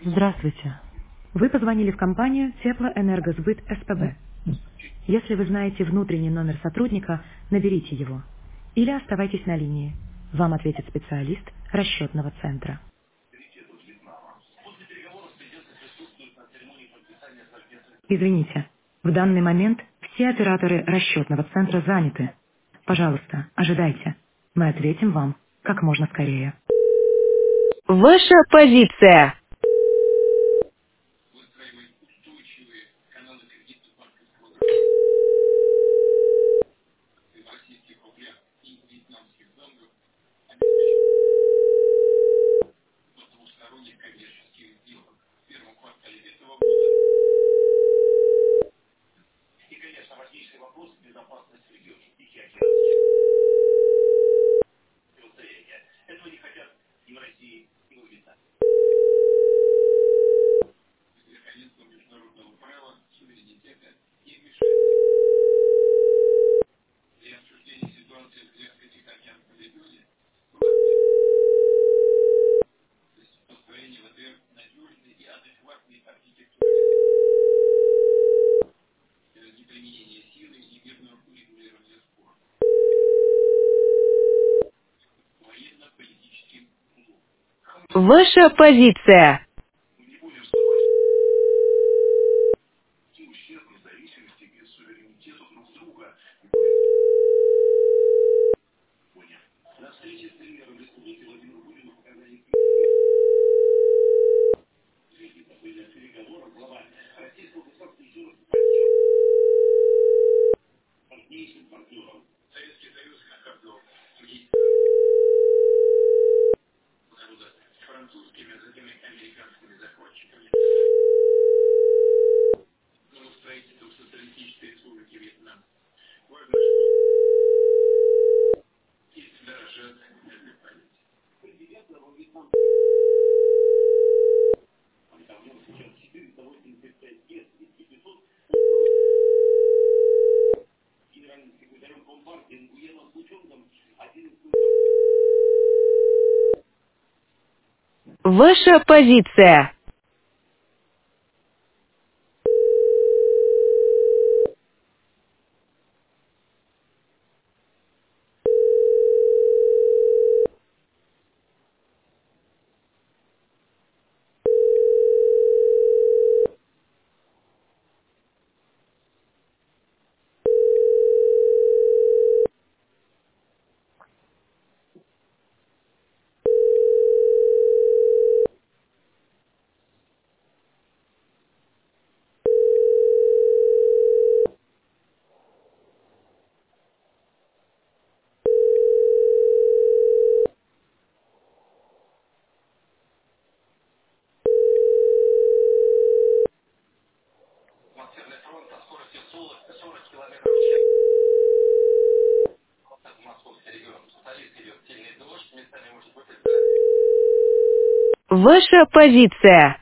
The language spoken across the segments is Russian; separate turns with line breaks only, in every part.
Здравствуйте. Вы позвонили в компанию Теплоэнергосбыт СПБ. Если вы знаете внутренний номер сотрудника, наберите его. Или оставайтесь на линии. Вам ответит специалист расчетного центра. Извините, в данный момент все операторы расчетного центра заняты. Пожалуйста, ожидайте. Мы ответим вам как можно скорее. Ваша позиция. Ваша позиция. Ваша позиция. Ваша позиция.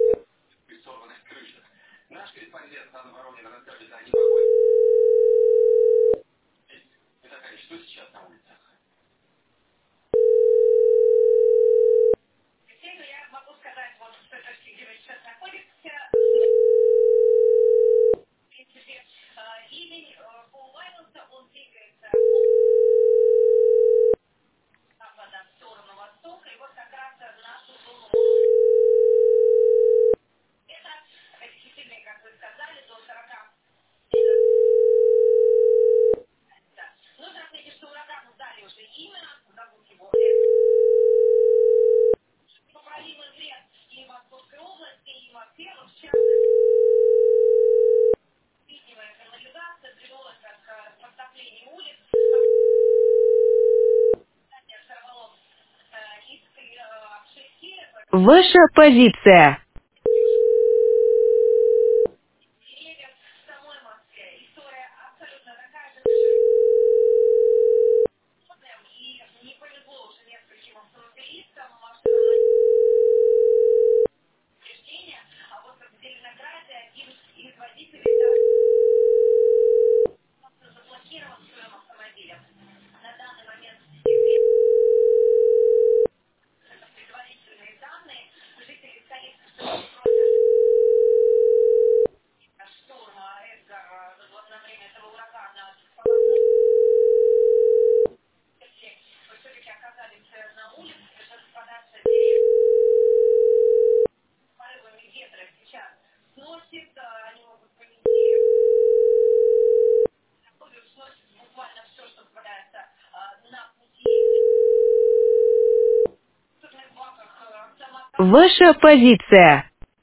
Ваша позиция. Ваша позиция.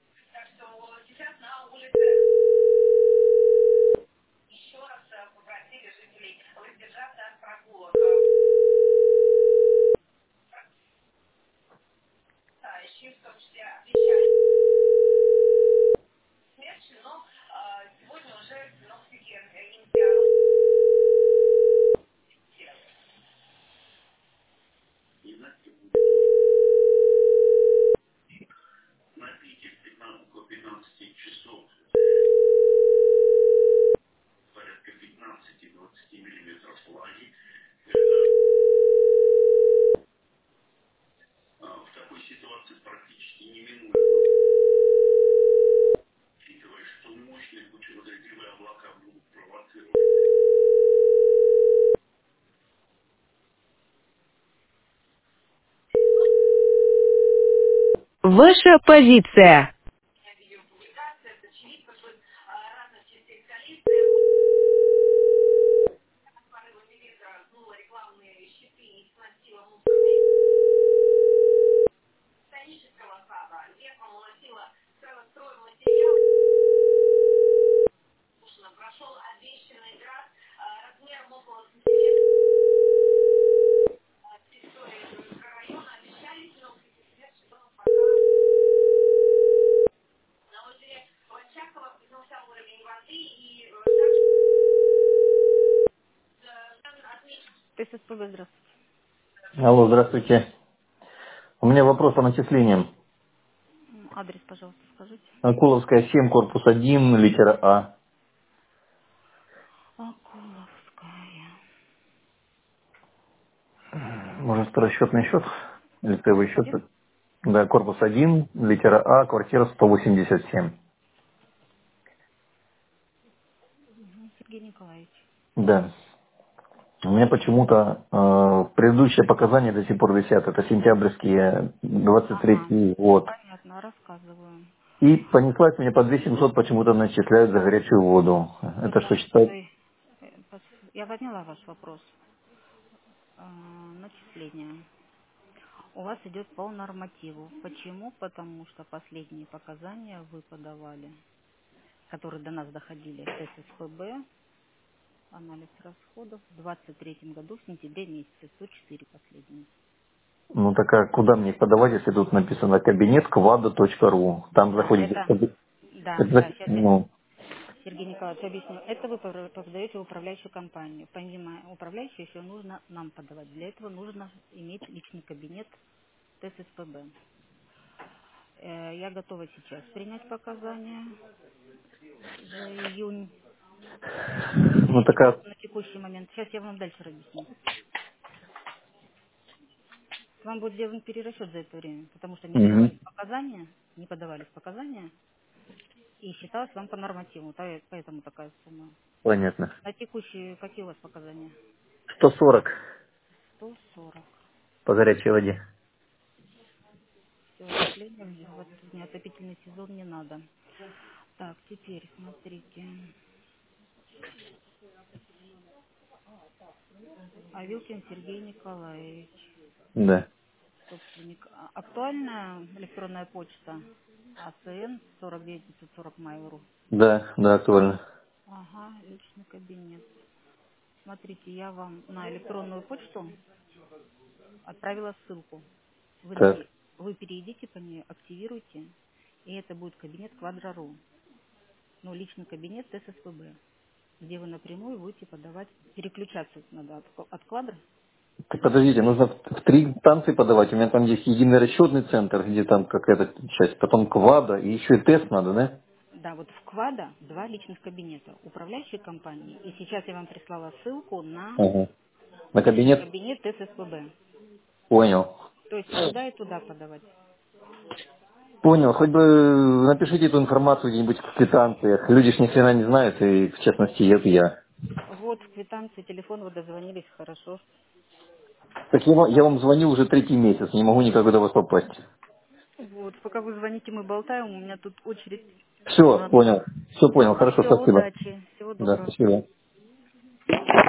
Ваша позиция. ТССПБ, здравствуйте.
Алло, здравствуйте. У меня вопрос по начислениям.
Адрес, пожалуйста, скажите.
Акуловская 7, корпус 1, литера А.
Акуловская.
Может, расчетный счет? Или ТВ
Корпус
счет?
1?
Да, корпус 1, литера А, квартира 187.
Сергей Николаевич.
Да. У меня почему-то предыдущие показания до сих пор висят. Это сентябрьские,
Ага.
23 год.
Понятно, рассказываю.
И понеслась мне по 2700 почему-то начисляют за горячую воду. Это что
Потому
считать?
что я поняла ваш вопрос. Начисление. У вас идет по нормативу. Почему? Потому что последние показания вы подавали, которые до нас доходили, ТССПБ, анализ расходов в 23 году, в сентябре месяце, 104 последние.
Ну так а куда мне их подавать, если тут написано кабинет kvada.ru? Там
Да,
заходите
это, да, сейчас я,
ну,
Сергей Николаевич, объясню. Это вы подаете в управляющую компанию. Помимо управляющей еще нужно нам подавать. Для этого нужно иметь личный кабинет ТССПБ. Я готова сейчас принять показания за июнь.
ну
И
такая,
вот на текущий момент. Сейчас я вам дальше объясню. Вам будет сделан перерасчет за это время, потому что
мгм,
не подавались показания, и считалось вам по нормативу, поэтому такая сумма.
понятно.
На текущие какие у вас показания?
140
140.
по горячей воде.
Все, отопление, вот неотопительный сезон не надо. Так, теперь смотрите. Авилкин Сергей Николаевич,
Да,
собственник. Актуальная электронная почта АСН 49 540 Mail.ru.
да, да, актуально.
Ага, личный кабинет. Смотрите, я вам на электронную почту отправила ссылку.
Так.
Вы перейдите по ней, активируйте, и это будет кабинет Квадро.ру. Ну, личный кабинет ТССПБ, где вы напрямую будете подавать, переключаться надо от Квадро.
Так подождите, нужно в 3 станции подавать. У меня там есть единый расчетный центр, где там какая-то часть, потом квада, и еще и тест надо, да?
Да, вот в Квада два личных кабинета управляющей компании. И сейчас я вам прислала ссылку на
Ага. На
личный
кабинет?
кабинет ТССПБ.
Понял.
То есть и туда подавать.
Понял. Хоть бы напишите эту информацию где-нибудь в квитанциях. Люди ж ни хрена не знают, и в частности это я.
Вот в квитанции телефон вы дозвонились, хорошо.
Так я вам звоню уже 3-й месяц, не могу никак до вас попасть.
Вот, пока вы звоните, мы болтаем, у меня тут очередь
Все,
на...
понял. Все понял.
Ну
Хорошо,
все,
спасибо.
удачи, всего
Да,
доброго.
спасибо.